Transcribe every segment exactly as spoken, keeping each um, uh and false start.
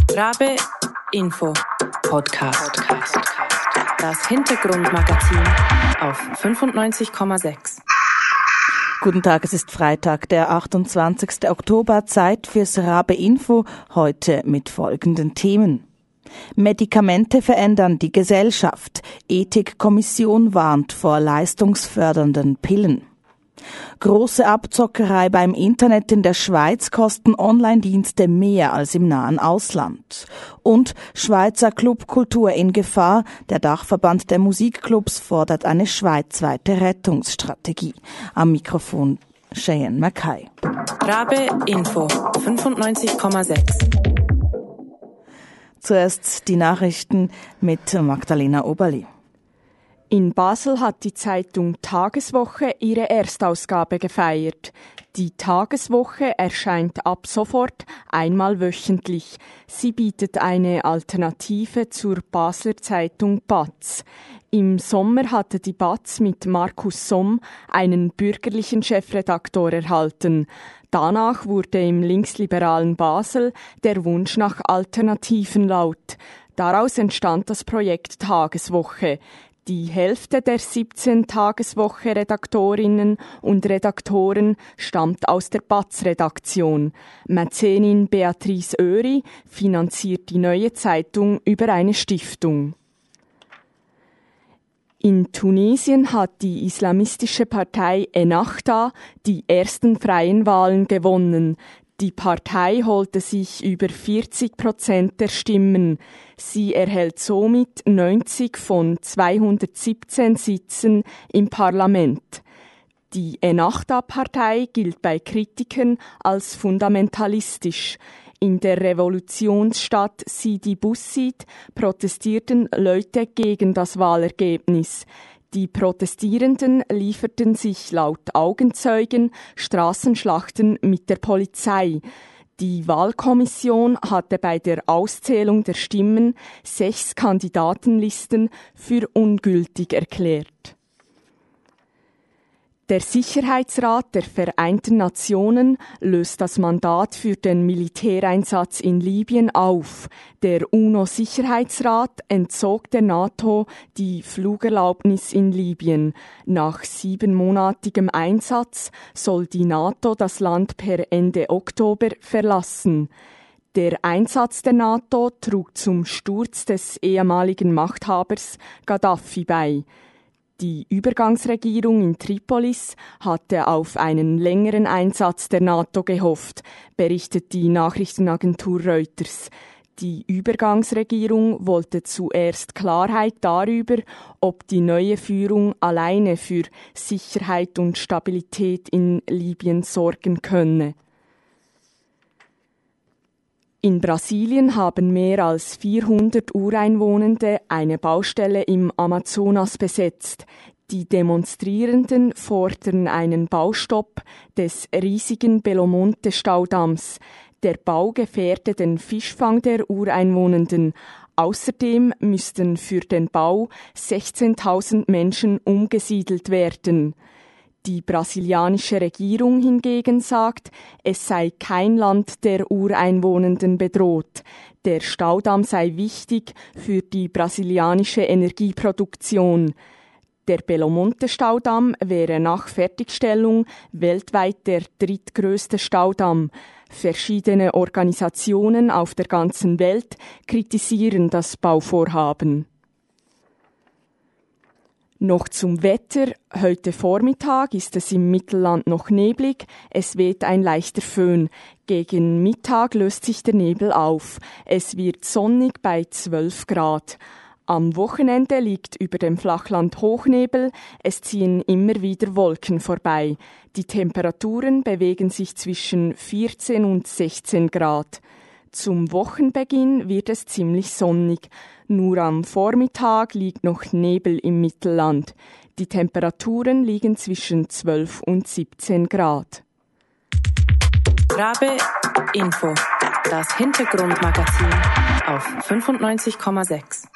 Rabe Info Podcast. Das Hintergrundmagazin auf fünfundneunzig Komma sechs. Guten Tag, es ist Freitag, der achtundzwanzigster Oktober, Zeit fürs Rabe Info, heute mit folgenden Themen. Medikamente verändern die Gesellschaft. Ethikkommission warnt vor leistungsfördernden Pillen. Große Abzockerei beim Internet in der Schweiz kosten Online-Dienste mehr als im nahen Ausland. Und Schweizer Clubkultur in Gefahr. Der Dachverband der Musikclubs fordert eine schweizweite Rettungsstrategie. Am Mikrofon Cheyenne Mackay. Rabe Info fünfundneunzig Komma sechs. Zuerst die Nachrichten mit Magdalena Oberli. In Basel hat die Zeitung Tageswoche ihre Erstausgabe gefeiert. Die Tageswoche erscheint ab sofort einmal wöchentlich. Sie bietet eine Alternative zur Basler Zeitung B A Z. Im Sommer hatte die B A Z mit Markus Somm einen bürgerlichen Chefredaktor erhalten. Danach wurde im linksliberalen Basel der Wunsch nach Alternativen laut. Daraus entstand das Projekt Tageswoche. Die Hälfte der siebzehn Tageswoche-Redaktorinnen und Redaktoren stammt aus der B A Z-Redaktion. Mäzenin Beatrice Oeri finanziert die neue Zeitung über eine Stiftung. In Tunesien hat die islamistische Partei Ennahda die ersten freien Wahlen gewonnen. Die Partei holte sich über vierzig Prozent der Stimmen. Sie erhält somit neunzig von zweihundertsiebzehn Sitzen im Parlament. Die Ennahda-Partei gilt bei Kritikern als fundamentalistisch. In der Revolutionsstadt Sidi Bouzid protestierten Leute gegen das Wahlergebnis. Die Protestierenden lieferten sich laut Augenzeugen Straßenschlachten mit der Polizei. Die Wahlkommission hatte bei der Auszählung der Stimmen sechs Kandidatenlisten für ungültig erklärt. Der Sicherheitsrat der Vereinten Nationen löst das Mandat für den Militäreinsatz in Libyen auf. Der UNO-Sicherheitsrat entzog der NATO die Flugerlaubnis in Libyen. Nach siebenmonatigem Einsatz soll die NATO das Land per Ende Oktober verlassen. Der Einsatz der NATO trug zum Sturz des ehemaligen Machthabers Gaddafi bei. Die Übergangsregierung in Tripolis hatte auf einen längeren Einsatz der NATO gehofft, berichtet die Nachrichtenagentur Reuters. Die Übergangsregierung wollte zuerst Klarheit darüber, ob die neue Führung alleine für Sicherheit und Stabilität in Libyen sorgen könne. In Brasilien haben mehr als vierhundert Ureinwohnende eine Baustelle im Amazonas besetzt. Die Demonstrierenden fordern einen Baustopp des riesigen Belo Monte-Staudamms. Der Bau gefährde den Fischfang der Ureinwohnenden. Außerdem müssten für den Bau sechzehntausend Menschen umgesiedelt werden. Die brasilianische Regierung hingegen sagt, es sei kein Land der Ureinwohnenden bedroht. Der Staudamm sei wichtig für die brasilianische Energieproduktion. Der Belo Monte-Staudamm wäre nach Fertigstellung weltweit der drittgrößte Staudamm. Verschiedene Organisationen auf der ganzen Welt kritisieren das Bauvorhaben. Noch zum Wetter. Heute Vormittag ist es im Mittelland noch neblig. Es weht ein leichter Föhn. Gegen Mittag löst sich der Nebel auf. Es wird sonnig bei zwölf Grad. Am Wochenende liegt über dem Flachland Hochnebel. Es ziehen immer wieder Wolken vorbei. Die Temperaturen bewegen sich zwischen vierzehn und sechzehn Grad. Zum Wochenbeginn wird es ziemlich sonnig. Nur am Vormittag liegt noch Nebel im Mittelland. Die Temperaturen liegen zwischen zwölf und siebzehn Grad. Rabe Info, das Hintergrundmagazin auf fünfundneunzig Komma sechs.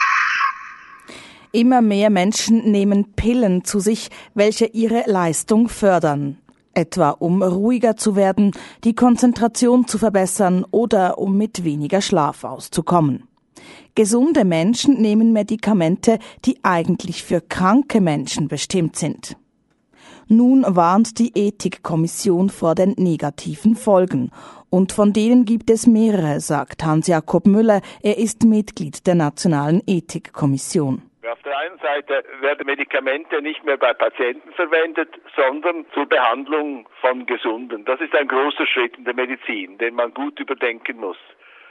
Immer mehr Menschen nehmen Pillen zu sich, welche ihre Leistung fördern. etwa um ruhiger zu werden, die Konzentration zu verbessern oder um mit weniger Schlaf auszukommen. Gesunde Menschen nehmen Medikamente, die eigentlich für kranke Menschen bestimmt sind. Nun warnt die Ethikkommission vor den negativen Folgen. Und von denen gibt es mehrere, sagt Hans-Jakob Müller. Er ist Mitglied der Nationalen Ethikkommission. Auf der einen Seite werden Medikamente nicht mehr bei Patienten verwendet, sondern zur Behandlung von Gesunden. Das ist ein großer Schritt in der Medizin, den man gut überdenken muss.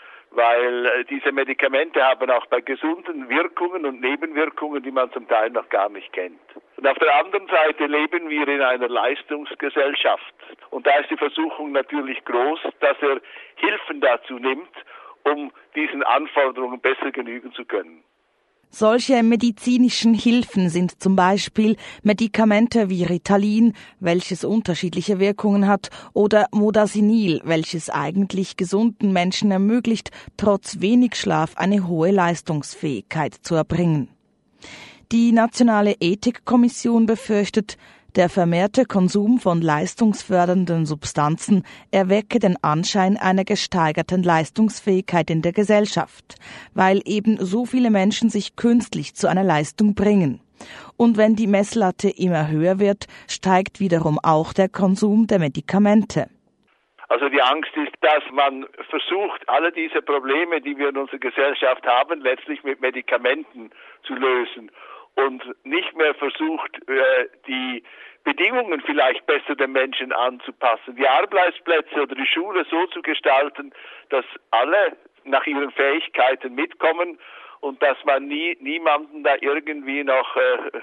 Weil diese Medikamente haben auch bei Gesunden Wirkungen und Nebenwirkungen, die man zum Teil noch gar nicht kennt. Und auf der anderen Seite leben wir in einer Leistungsgesellschaft. Und da ist die Versuchung natürlich groß, dass er Hilfen dazu nimmt, um diesen Anforderungen besser genügen zu können. Solche medizinischen Hilfen sind zum Beispiel Medikamente wie Ritalin, welches unterschiedliche Wirkungen hat, oder Modafinil, welches eigentlich gesunden Menschen ermöglicht, trotz wenig Schlaf eine hohe Leistungsfähigkeit zu erbringen. Die Nationale Ethikkommission befürchtet, der vermehrte Konsum von leistungsfördernden Substanzen erwecke den Anschein einer gesteigerten Leistungsfähigkeit in der Gesellschaft, weil eben so viele Menschen sich künstlich zu einer Leistung bringen. Und wenn die Messlatte immer höher wird, steigt wiederum auch der Konsum der Medikamente. Also die Angst ist, dass man versucht, alle diese Probleme, die wir in unserer Gesellschaft haben, letztlich mit Medikamenten zu lösen. Und nicht mehr versucht, die Bedingungen vielleicht besser den Menschen anzupassen, die Arbeitsplätze oder die Schule so zu gestalten, dass alle nach ihren Fähigkeiten mitkommen und dass man nie niemanden da irgendwie noch äh,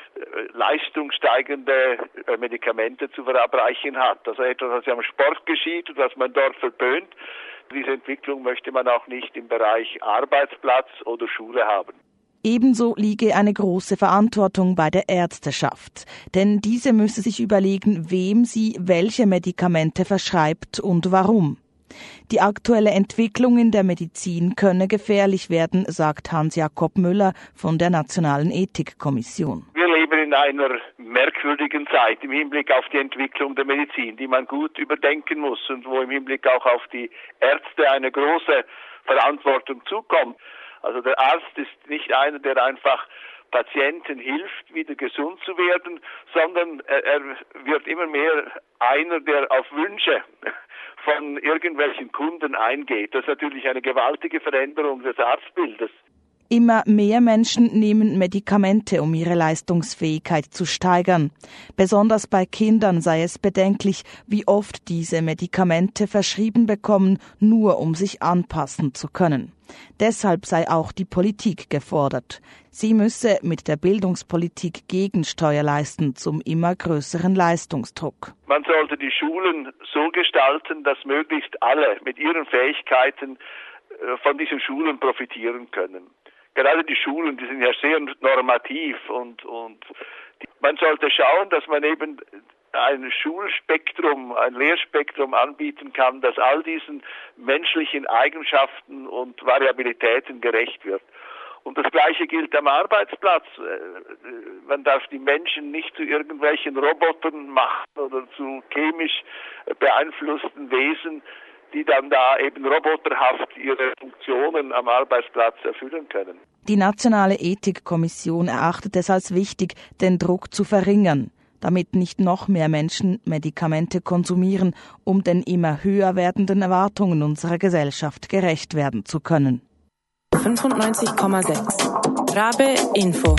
leistungssteigende Medikamente zu verabreichen hat. Also etwas, was am Sport geschieht und was man dort verböhnt. Diese Entwicklung möchte man auch nicht im Bereich Arbeitsplatz oder Schule haben. Ebenso liege eine große Verantwortung bei der Ärzteschaft, denn diese müsse sich überlegen, wem sie welche Medikamente verschreibt und warum. Die aktuelle Entwicklung in der Medizin könne gefährlich werden, sagt Hans-Jakob Müller von der Nationalen Ethikkommission. Wir leben in einer merkwürdigen Zeit im Hinblick auf die Entwicklung der Medizin, die man gut überdenken muss und wo im Hinblick auch auf die Ärzte eine große Verantwortung zukommt. Also der Arzt ist nicht einer, der einfach Patienten hilft, wieder gesund zu werden, sondern er wird immer mehr einer, der auf Wünsche von irgendwelchen Kunden eingeht. Das ist natürlich eine gewaltige Veränderung des Arztbildes. Immer mehr Menschen nehmen Medikamente, um ihre Leistungsfähigkeit zu steigern. Besonders bei Kindern sei es bedenklich, wie oft diese Medikamente verschrieben bekommen, nur um sich anpassen zu können. Deshalb sei auch die Politik gefordert. Sie müsse mit der Bildungspolitik Gegensteuer leisten zum immer größeren Leistungsdruck. Man sollte die Schulen so gestalten, dass möglichst alle mit ihren Fähigkeiten von diesen Schulen profitieren können. Gerade die Schulen, die sind ja sehr normativ und, und die, man sollte schauen, dass man eben ein Schulspektrum, ein Lehrspektrum anbieten kann, das all diesen menschlichen Eigenschaften und Variabilitäten gerecht wird. Und das Gleiche gilt am Arbeitsplatz. Man darf die Menschen nicht zu irgendwelchen Robotern machen oder zu chemisch beeinflussten Wesen, die dann da eben roboterhaft ihre Funktionen am Arbeitsplatz erfüllen können. Die Nationale Ethikkommission erachtet es als wichtig, den Druck zu verringern, damit nicht noch mehr Menschen Medikamente konsumieren, um den immer höher werdenden Erwartungen unserer Gesellschaft gerecht werden zu können. fünfundneunzig Komma sechs Rabe Info.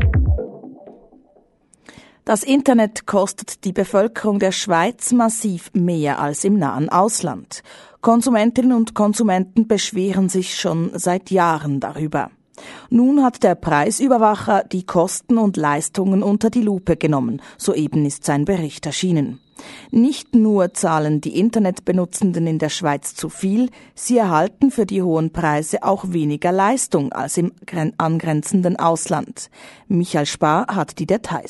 Das Internet kostet die Bevölkerung der Schweiz massiv mehr als im nahen Ausland. Konsumentinnen und Konsumenten beschweren sich schon seit Jahren darüber. Nun hat der Preisüberwacher die Kosten und Leistungen unter die Lupe genommen. Soeben ist sein Bericht erschienen. Nicht nur zahlen die Internetbenutzenden in der Schweiz zu viel, sie erhalten für die hohen Preise auch weniger Leistung als im angrenzenden Ausland. Michael Spar hat die Details.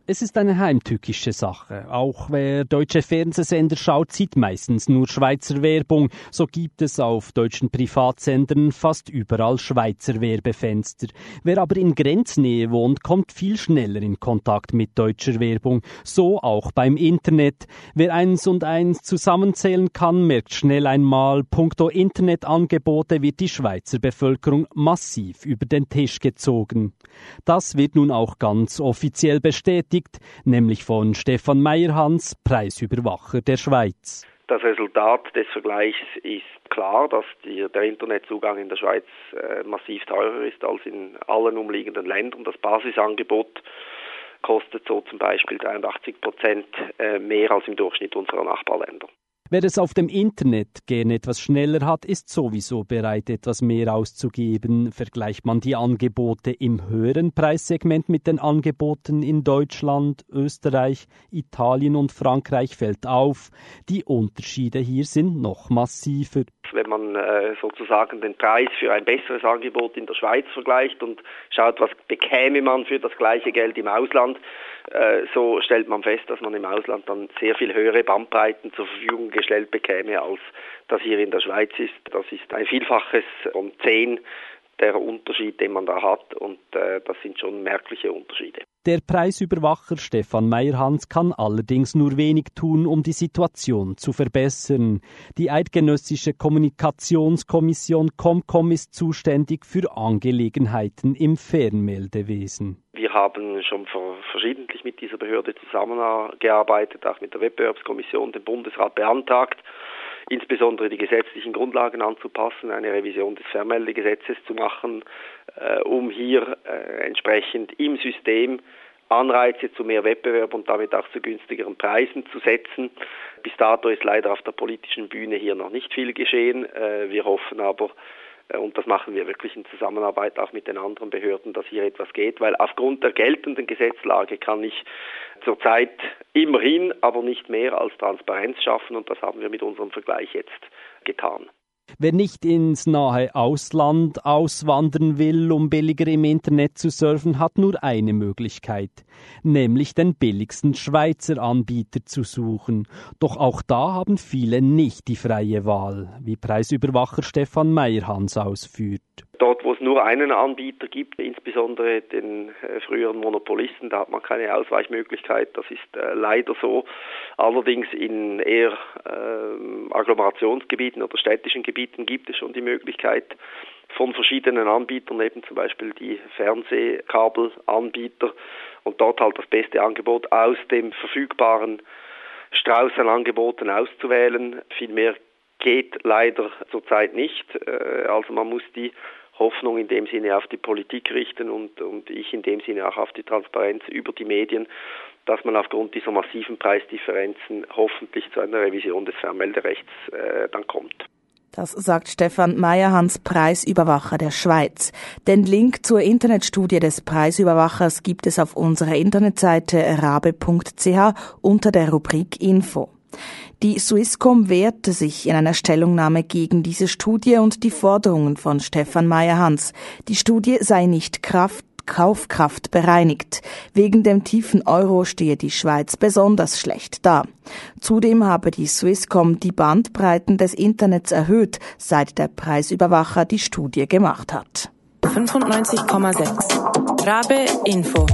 Es ist eine heimtückische Sache. Auch wer deutsche Fernsehsender schaut, sieht meistens nur Schweizer Werbung. So gibt es auf deutschen Privatsendern fast überall Schweizer Werbefenster. Wer aber in Grenznähe wohnt, kommt viel schneller in Kontakt mit deutscher Werbung. So auch beim Internet. Wer eins und eins zusammenzählen kann, merkt schnell einmal, punkto Internetangebote wird die Schweizer Bevölkerung massiv über den Tisch gezogen. Das wird nun auch ganz offiziell bestätigt, nämlich von Stefan Meyerhans, Preisüberwacher der Schweiz. Das Resultat des Vergleichs ist klar, dass die, der Internetzugang in der Schweiz äh, massiv teurer ist als in allen umliegenden Ländern. Das Basisangebot kostet so zum Beispiel dreiundachtzig Prozent äh, mehr als im Durchschnitt unserer Nachbarländer. Wer es auf dem Internet gerne etwas schneller hat, ist sowieso bereit, etwas mehr auszugeben. Vergleicht man die Angebote im höheren Preissegment mit den Angeboten in Deutschland, Österreich, Italien und Frankreich, fällt auf, die Unterschiede hier sind noch massiver. Wenn man äh, sozusagen den Preis für ein besseres Angebot in der Schweiz vergleicht und schaut, was bekäme man für das gleiche Geld im Ausland, äh, so stellt man fest, dass man im Ausland dann sehr viel höhere Bandbreiten zur Verfügung gestellt bekäme, als das hier in der Schweiz ist. Das ist ein Vielfaches von zehn der Unterschied, den man da hat, und äh, das sind schon merkliche Unterschiede. Der Preisüberwacher Stefan Meyerhans kann allerdings nur wenig tun, um die Situation zu verbessern. Die Eidgenössische Kommunikationskommission Comcom ist zuständig für Angelegenheiten im Fernmeldewesen. Wir haben schon verschiedentlich mit dieser Behörde zusammengearbeitet, auch mit der Wettbewerbskommission, dem Bundesrat beantragt, insbesondere die gesetzlichen Grundlagen anzupassen, eine Revision des Fernmeldegesetzes zu machen, äh, um hier äh, entsprechend im System Anreize zu mehr Wettbewerb und damit auch zu günstigeren Preisen zu setzen. Bis dato ist leider auf der politischen Bühne hier noch nicht viel geschehen. Äh, wir hoffen aber, äh, und das machen wir wirklich in Zusammenarbeit auch mit den anderen Behörden, dass hier etwas geht, weil aufgrund der geltenden Gesetzlage kann ich zurzeit immerhin, aber nicht mehr als Transparenz schaffen, und das haben wir mit unserem Vergleich jetzt getan. Wer nicht ins nahe Ausland auswandern will, um billiger im Internet zu surfen, hat nur eine Möglichkeit, nämlich den billigsten Schweizer Anbieter zu suchen. Doch auch da haben viele nicht die freie Wahl, wie Preisüberwacher Stefan Meyerhans ausführt. Dort, wo es nur einen Anbieter gibt, insbesondere den äh, früheren Monopolisten, da hat man keine Ausweichmöglichkeit. Das ist äh, leider so. Allerdings in eher äh, Agglomerationsgebieten oder städtischen Gebieten gibt es schon die Möglichkeit von verschiedenen Anbietern, eben zum Beispiel die Fernsehkabelanbieter, und dort halt das beste Angebot aus dem verfügbaren Strauß an Angeboten auszuwählen. Viel mehr geht leider zurzeit nicht. Äh, also man muss die Hoffnung in dem Sinne auf die Politik richten und, und ich in dem Sinne auch auf die Transparenz über die Medien, dass man aufgrund dieser massiven Preisdifferenzen hoffentlich zu einer Revision des Fernmelderechts äh, dann kommt. Das sagt Stefan Meyerhans, Preisüberwacher der Schweiz. Den Link zur Internetstudie des Preisüberwachers gibt es auf unserer Internetseite rabe punkt c h unter der Rubrik Info. Die Swisscom wehrte sich in einer Stellungnahme gegen diese Studie und die Forderungen von Stefan Meyerhans. Die Studie sei nicht Kraft Kaufkraft bereinigt. Wegen dem tiefen Euro stehe die Schweiz besonders schlecht da. Zudem habe die Swisscom die Bandbreiten des Internets erhöht, seit der Preisüberwacher die Studie gemacht hat. fünfundneunzig Komma sechs Rabe Info.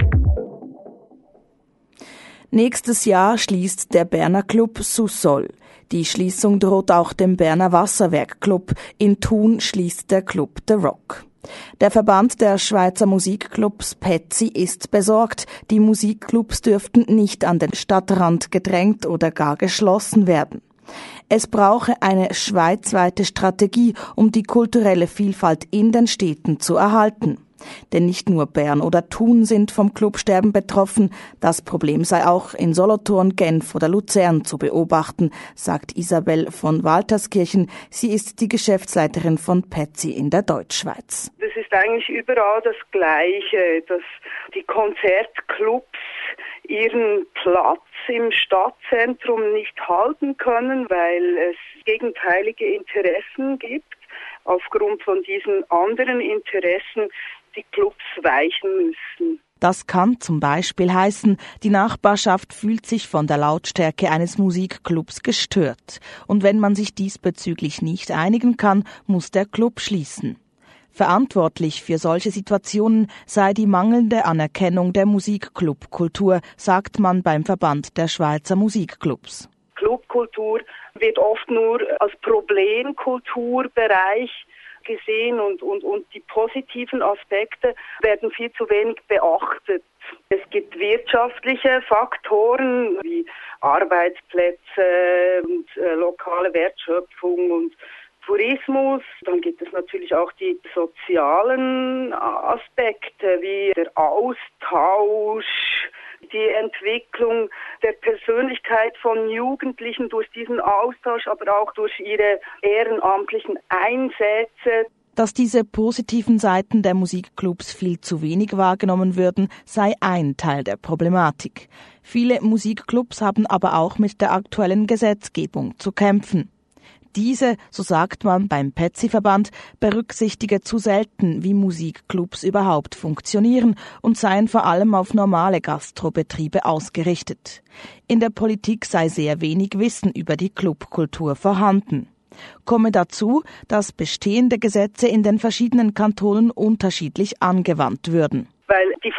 Nächstes Jahr schließt der Berner Club Susol. Die Schließung droht auch dem Berner Wasserwerk Club. In Thun schließt der Club The Rock. Der Verband der Schweizer Musikclubs P E T S I ist besorgt, die Musikclubs dürften nicht an den Stadtrand gedrängt oder gar geschlossen werden. Es brauche eine schweizweite Strategie, um die kulturelle Vielfalt in den Städten zu erhalten. Denn nicht nur Bern oder Thun sind vom Clubsterben betroffen, das Problem sei auch in Solothurn, Genf oder Luzern zu beobachten, sagt Isabel von Walterskirchen. Sie ist die Geschäftsleiterin von P E T S I in der Deutschschweiz. Das ist eigentlich überall das Gleiche, dass die Konzertclubs ihren Platz im Stadtzentrum nicht halten können, weil es gegenteilige Interessen gibt. Aufgrund von diesen anderen Interessen die Clubs weichen müssen. Das kann zum Beispiel heißen, die Nachbarschaft fühlt sich von der Lautstärke eines Musikclubs gestört. Und wenn man sich diesbezüglich nicht einigen kann, muss der Club schließen. Verantwortlich für solche Situationen sei die mangelnde Anerkennung der Musikclubkultur, sagt man beim Verband der Schweizer Musikclubs. Clubkultur wird oft nur als Problemkulturbereich gesehen und, und, und die positiven Aspekte werden viel zu wenig beachtet. Es gibt wirtschaftliche Faktoren wie Arbeitsplätze und äh, lokale Wertschöpfung und Tourismus. Dann gibt es natürlich auch die sozialen Aspekte wie der Austausch, die Entwicklung der Persönlichkeit von Jugendlichen durch diesen Austausch, aber auch durch ihre ehrenamtlichen Einsätze. Dass diese positiven Seiten der Musikclubs viel zu wenig wahrgenommen würden, sei ein Teil der Problematik. Viele Musikclubs haben aber auch mit der aktuellen Gesetzgebung zu kämpfen. Diese, so sagt man beim P E T S I-Verband, berücksichtige zu selten, wie Musikclubs überhaupt funktionieren und seien vor allem auf normale Gastrobetriebe ausgerichtet. In der Politik sei sehr wenig Wissen über die Clubkultur vorhanden. Komme dazu, dass bestehende Gesetze in den verschiedenen Kantonen unterschiedlich angewandt würden. Weil die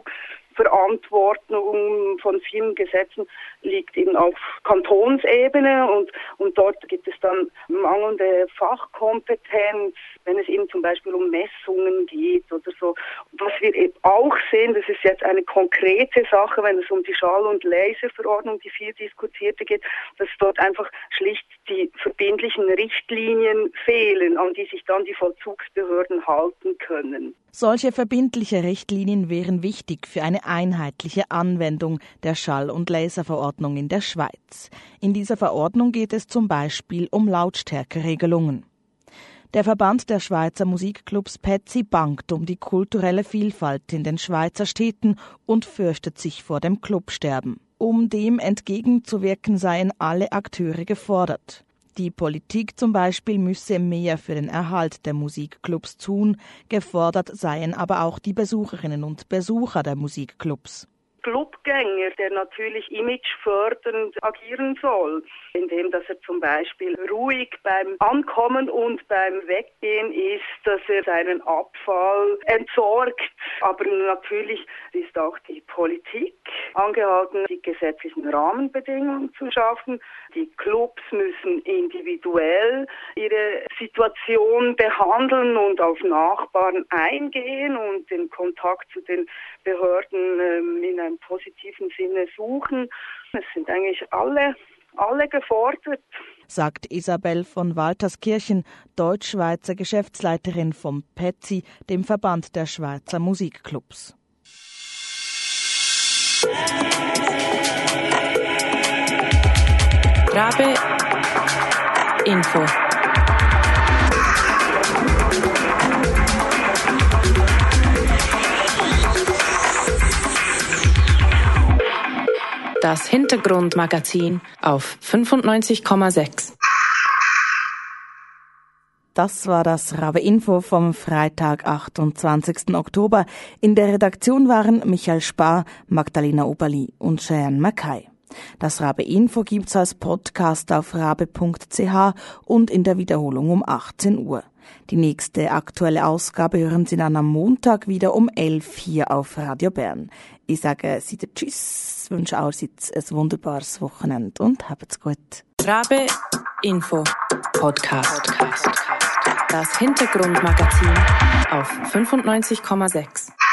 Vollzugsverantwortung von vielen Gesetzen liegt eben auf Kantonsebene und, und dort gibt es dann mangelnde Fachkompetenz, wenn es eben zum Beispiel um Messungen geht oder so. Was wir eben auch sehen, das ist jetzt eine konkrete Sache, wenn es um die Schall- und Laserverordnung, die viel diskutierte geht, dass dort einfach schlicht die verbindlichen Richtlinien fehlen, an die sich dann die Vollzugsbehörden halten können. Solche verbindliche Richtlinien wären wichtig für eine einheitliche Anwendung der Schall- und Laserverordnung in der Schweiz. In dieser Verordnung geht es zum Beispiel um Lautstärkeregelungen. Der Verband der Schweizer Musikclubs P E T S I bangt um die kulturelle Vielfalt in den Schweizer Städten und fürchtet sich vor dem Clubsterben. Um dem entgegenzuwirken, seien alle Akteure gefordert. Die Politik zum Beispiel müsse mehr für den Erhalt der Musikclubs tun, gefordert seien aber auch die Besucherinnen und Besucher der Musikclubs. Clubgänger, der natürlich imagefördernd agieren soll, indem dass er zum Beispiel ruhig beim Ankommen und beim Weggehen ist, dass er seinen Abfall entsorgt. Aber natürlich ist auch die Politik angehalten, die gesetzlichen Rahmenbedingungen zu schaffen. Die Clubs müssen individuell ihre Situation behandeln und auf Nachbarn eingehen und den Kontakt zu den Behörden ähm, in einem positiven Sinne suchen. Es sind eigentlich alle, alle gefordert. Sagt Isabel von Walterskirchen, Deutschschweizer Geschäftsleiterin vom P E T S I, dem Verband der Schweizer Musikclubs. Rabe Info. Das Hintergrundmagazin auf fünfundneunzig Komma sechs. Das war das Rabe Info vom Freitag, achtundzwanzigsten Oktober. In der Redaktion waren Michael Spar, Magdalena Oberli und Cheyenne Mackay. Das Rabe Info gibt's als Podcast auf rabe punkt c h und in der Wiederholung um achtzehn Uhr. Die nächste aktuelle Ausgabe hören Sie dann am Montag wieder um elf hier auf Radio Bern. Ich sage wieder Tschüss, wünsche auch ein wunderbares Wochenende und habt's gut. Rabe Info Podcast. Das Hintergrundmagazin auf fünfundneunzig Komma sechs.